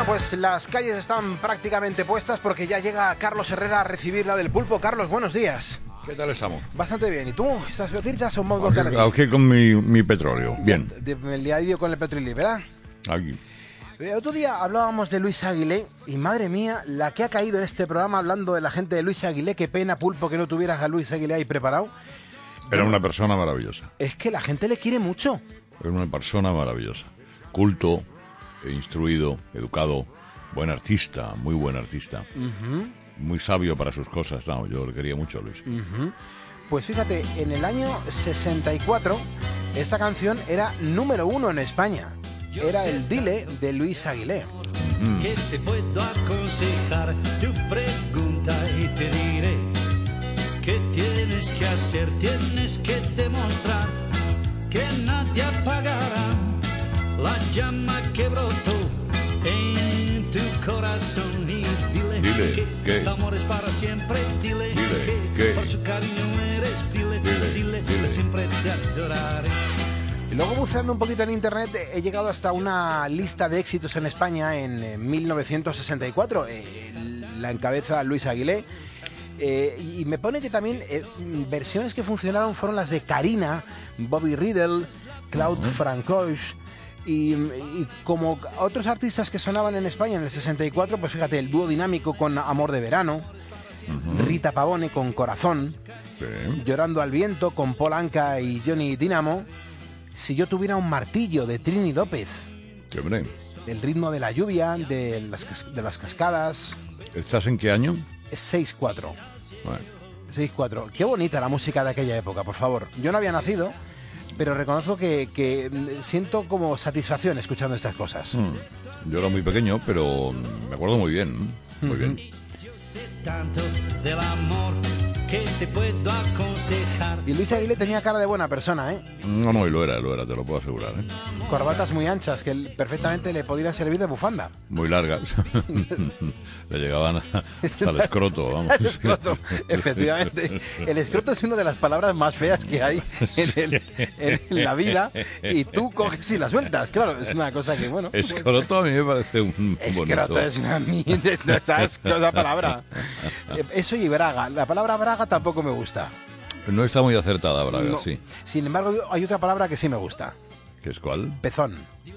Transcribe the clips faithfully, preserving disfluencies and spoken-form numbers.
pues las calles están prácticamente puestas porque ya llega Carlos Herrera a recibir la del Pulpo. Carlos, buenos días. ¿Qué tal estamos? Bastante bien. ¿Y tú? ¿Estás necesitas un modo Aquí, aquí con mi, mi petróleo. Bien. El día de con el petróleo, ¿verdad? Aquí. El otro día hablábamos de Luis Aguilé y madre mía, la que ha caído en este programa hablando de la gente de Luis Aguilé. Qué pena, Pulpo, que no tuvieras a Luis Aguilé ahí preparado. Era una persona maravillosa. Es que la gente le quiere mucho. Era una persona maravillosa. Culto, instruido, educado, buen artista, muy buen artista. Uh-huh. Muy sabio para sus cosas. No, yo le quería mucho a Luis. Uh-huh. Pues fíjate, en el año sesenta y cuatro esta canción era número uno en España. Era el Dile de Luis Aguilé. Mm. ¿Qué te puedo aconsejar? Tu pregunta y te diré ¿qué tienes que hacer? Tienes que demostrar que nadie apagará la llama que brotó en tu corazón. Y dile, dile que, que tu amor es para siempre. Dile, dile que, que por su cariño eres. Dile, dile, dile, dile. que siempre te adoraré. Y luego, buceando un poquito en internet, he llegado hasta una lista de éxitos en España en eh, mil novecientos sesenta y cuatro. Eh, la encabeza Luis Aguilé. Eh, y me pone que también eh, versiones que funcionaron fueron las de Karina, Bobby Riddle, Claude uh-huh. Francois. Y, y como otros artistas que sonaban en España en el sesenta y cuatro, pues fíjate, el dúo dinámico con Amor de Verano, uh-huh. Rita Pavone con Corazón, sí. Llorando al Viento con Paul Anka y Johnny Dynamo. Si yo tuviera un martillo de Trini López. ¿Qué hombre? El ritmo de la lluvia, de las, de las cascadas. ¿Estás en qué año? Es seis cuatro. Bueno. seis cuatro. Qué bonita la música de aquella época, por favor. Yo no había nacido, pero reconozco que, que siento como satisfacción escuchando estas cosas. Mm. Yo era muy pequeño, pero me acuerdo muy bien. Muy uh-huh. bien. Yo sé tanto del amor que te puedo aconsejar. Y Luis Aguilé tenía cara de buena persona, ¿eh? No, no, y lo era, lo era, te lo puedo asegurar, ¿eh? Corbatas muy anchas que perfectamente le podrían servir de bufanda. Muy largas. Le llegaban hasta el escroto, vamos. El escroto, efectivamente. El escroto es una de las palabras más feas que hay en, el, en la vida y tú coges y la sueltas. Claro, es una cosa que, bueno... Escroto a mí me parece un escroto bonito. Escroto es una mierda, ¿sabes? Esa palabra. Eso y braga. La palabra braga tampoco me gusta. No está muy acertada, braga, no. Sí. Sin embargo, hay otra palabra que sí me gusta. ¿Qué es cuál? Pezón.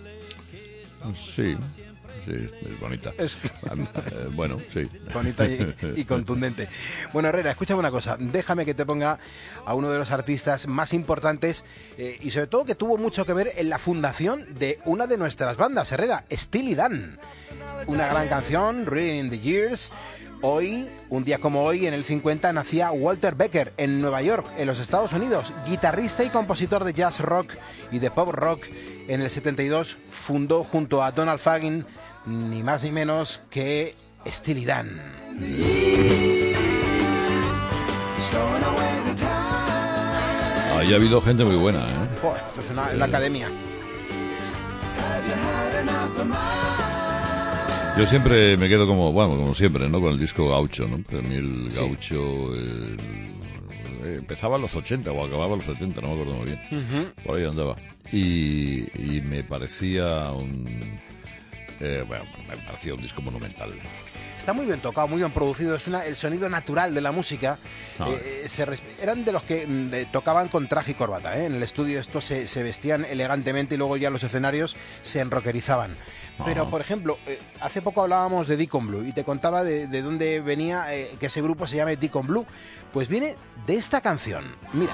Sí, sí, es bonita. Es... Eh, bueno, sí. Bonita y, y contundente. Bueno, Herrera, escúchame una cosa. Déjame que te ponga a uno de los artistas más importantes eh, y sobre todo que tuvo mucho que ver en la fundación de una de nuestras bandas, Herrera, Steely Dan. Una gran canción, Reading in the Years. Hoy, un día como hoy, en el cincuenta, nacía Walter Becker en Nueva York, en los Estados Unidos, guitarrista y compositor de jazz rock y de pop rock. En el setenta y dos fundó junto a Donald Fagen ni más ni menos que Steely Dan. Ahí ha habido gente muy buena, ¿eh? Oh, esto es una, la academia. Yo siempre me quedo como, bueno, como siempre, ¿no? Con el disco gaucho, ¿no? Para mí el gaucho el, eh, empezaba en los ochenta o acababa en los setenta, no me acuerdo muy bien. Uh-huh. Por ahí andaba. Y, y me parecía un... Eh, bueno, me parecía un disco monumental. Está muy bien tocado, muy bien producido, es una, el sonido natural de la música. Ah. Eh, se, eran de los que eh, tocaban con traje y corbata, ¿eh? En el estudio estos se, se vestían elegantemente y luego ya los escenarios se enrockerizaban. Pero, ah. por ejemplo, eh, hace poco hablábamos de Deacon Blue y te contaba de, de dónde venía eh, que ese grupo se llame Deacon Blue. Pues viene de esta canción, mira.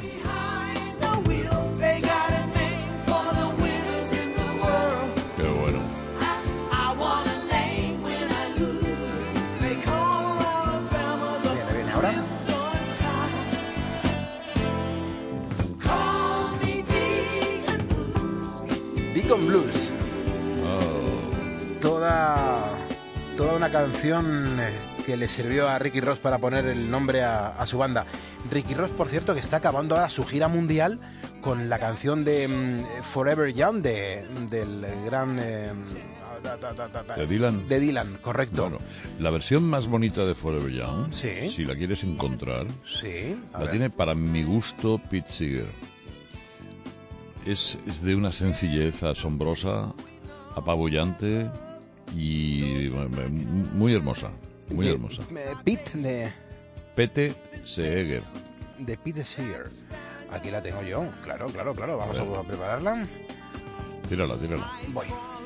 Deacon Blues. Oh. Toda, toda una canción que le sirvió a Ricky Ross para poner el nombre a, a su banda. Ricky Ross, por cierto, que está acabando ahora su gira mundial con la canción de um, Forever Young de, del gran... Eh, da, da, da, da, da, ¿De Dylan? De Dylan, correcto. Bueno, la versión más bonita de Forever Young, sí. si la quieres encontrar, sí, la ver. tiene para mi gusto Pete Seeger. Es, es de una sencillez asombrosa, apabullante, y muy hermosa, muy de, hermosa. Pete de... Pete Seeger. De Pete Seeger. Aquí la tengo yo, claro, claro, claro. Vamos a, a prepararla. Tírala, tírala. Voy.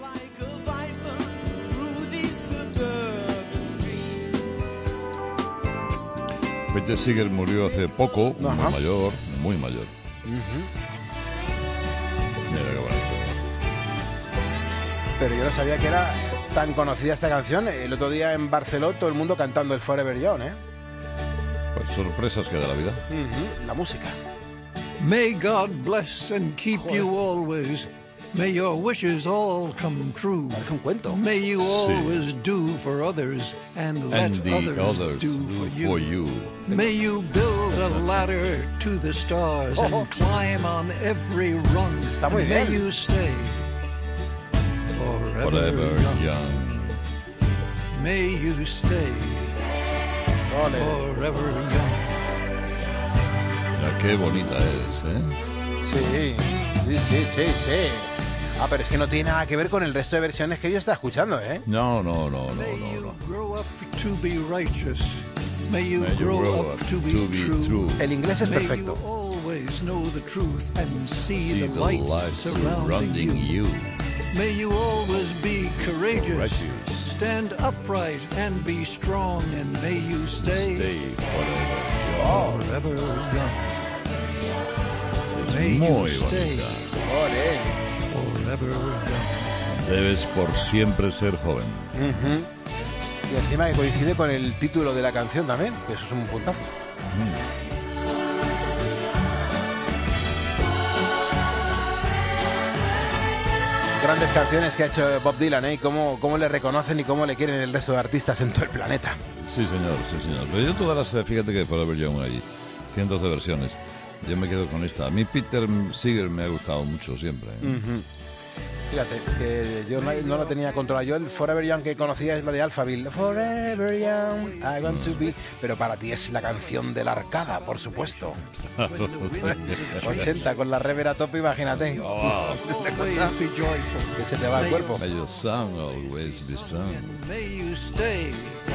Pete Seeger murió hace poco, muy Ajá. mayor, muy mayor. Uh-huh. Mira qué bonito. Pero yo no sabía que era tan conocida esta canción. El otro día en Barcelona todo el mundo cantando el Forever Young, ¿eh? Pues sorpresas que da la vida. Uh-huh. La música. May God bless and keep Joder. you always. May your wishes all come true. Parece un cuento. May you always sí. do for others and let and the others, others do, do for, you. for you. May you build a ladder to the stars oh. and climb on every rung. Está muy May bien. you stay forever, forever young. young. May you stay Ole. forever young. Mira qué bonita es, ¿eh? Sí, sí, sí, sí, sí. Ah, pero es que no tiene nada que ver con el resto de versiones que yo está escuchando, ¿eh? No, no, no, no, no, no. May you grow up to be true. El inglés es perfecto. May you always know the truth and see, see the, the lights, lights surrounding, surrounding you. you. May you always be courageous. courageous. Stand upright and be strong, and may you stay, stay forever young. Oh. Forever young. Es may muy you stay Ole. Forever young. Debes por siempre ser joven. Uh-huh. Y encima que coincide con el título de la canción también, que eso es un puntazo. Mm. Grandes canciones que ha hecho Bob Dylan, ¿eh? Cómo, cómo le reconocen y cómo le quieren el resto de artistas en todo el planeta. Sí, señor, sí, señor. Pero yo todas las, fíjate que Forever Young hay cientos de versiones. Yo me quedo con esta. A mí Peter Seeger me ha gustado mucho siempre, ¿eh? Uh-huh. Fíjate, que yo no, no lo tenía controlado. Yo el Forever Young que conocía es la de Alphaville. Forever Young, I want to be... Pero para ti es la canción de la arcada, por supuesto. ochenta, con la rever a tope, imagínate. Oh. Que se te va el cuerpo. May your song always be sung. May you stay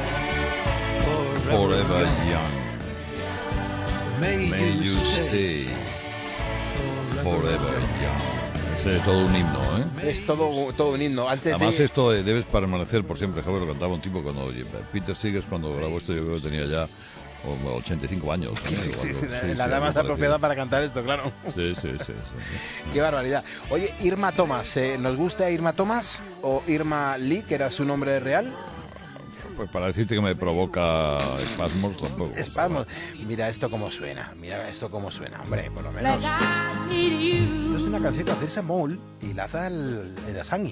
Forever young. May, May you stay forever young. Es todo un himno, ¿eh? Es todo, todo un himno. Antes Además, de... esto de debes permanecer por siempre, joven, lo cantaba un tipo cuando... Peter Seeger, cuando grabó esto, yo creo que tenía ya ochenta y cinco años. ¿eh? Sí, Cuando, sí, sí, la sí, edad más parecía. apropiada para cantar esto, claro. Sí, sí, sí, sí. Qué barbaridad. Oye, Irma Thomas, ¿eh? ¿nos gusta Irma Thomas o Irma Lee, que era su nombre real? Pues para decirte que me provoca espasmos, tampoco. Espasmos. Mira esto cómo suena, mira esto cómo suena, hombre, por lo menos. Esto es una canción que hace esa Mole y la hace el, el Asangi.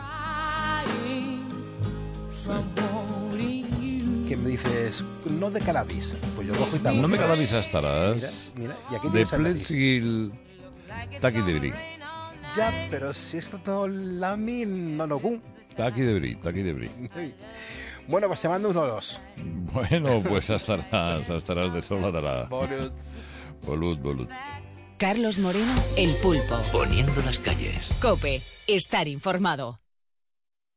Que me dices, no de Calavis. Pues yo cojo y también. No me Calavis estarás. Mira, mira, y aquí de tienes a Tati. Pletzgil Taki de Brie. Ya, pero si es que no la mi no lo gun. Taki de Brie, Taki de Brie. Bueno, pues te mando uno o dos. Bueno, pues estarás, estarás de sola dará. Bolut. Bolut, bolut. Carlos Moreno, El Pulpo. Poniendo las calles. COPE, estar informado.